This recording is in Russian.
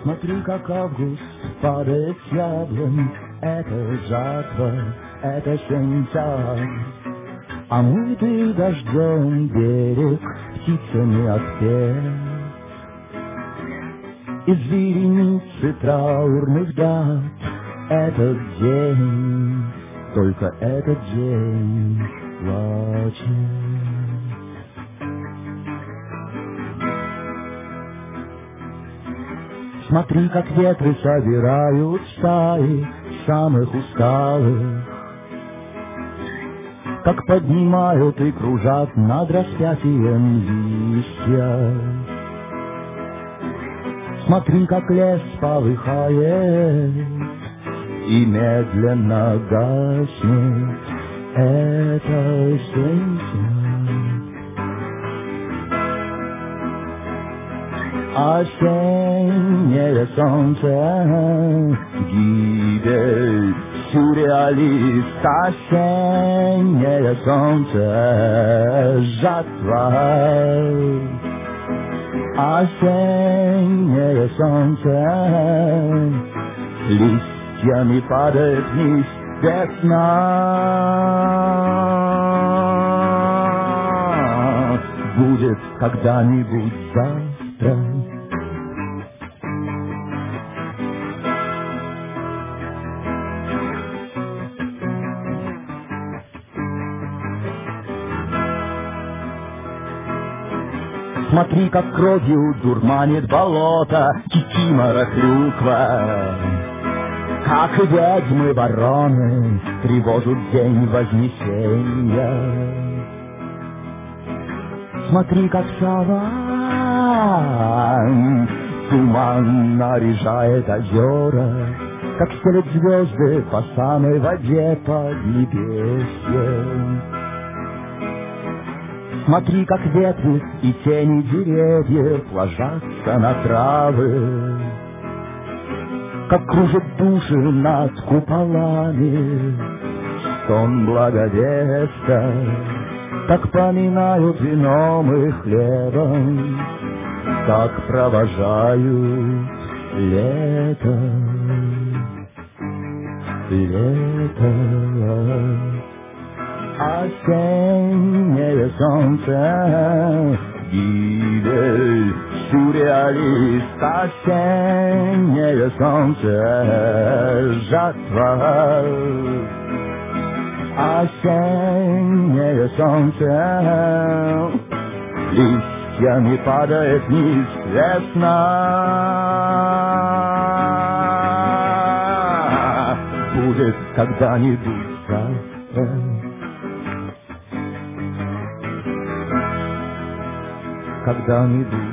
Смотри, как август падает с яблонь, это жатва, это сентябрь. Омытый дождем берег птицами отпел. Из вереницы траурных дат этот день, только этот день плачет. Смотри, как ветры собирают стаи самых усталых, как поднимают и кружат над распятием листья. Смотри, как лес полыхает и медленно гаснет. Это сентябрь. Осеннее солнце, гибель сюрреалист. Осеннее солнце, жатва. Осеннее солнце, листьями падает вниз весна. Будет когда-нибудь завтра. Смотри, как кровью дурманит болото, кикимора клюква. Как и ведьмы вороны тревожат день Вознесения. Смотри, как сова туман наряжает озера, как стелят звезды по самой воде поднебесье. Смотри, как ветви и тени деревьев ложатся на травы, как кружат души над куполами, стон благовеста, как поминают вином и хлебом, как провожают лето, лето. Осеннее солнце, гибель сюрреалист. Осеннее солнце, жатва. Осеннее солнце, листьями падает вниз весна. Будет когда-нибудь завтра. Когда-нибудь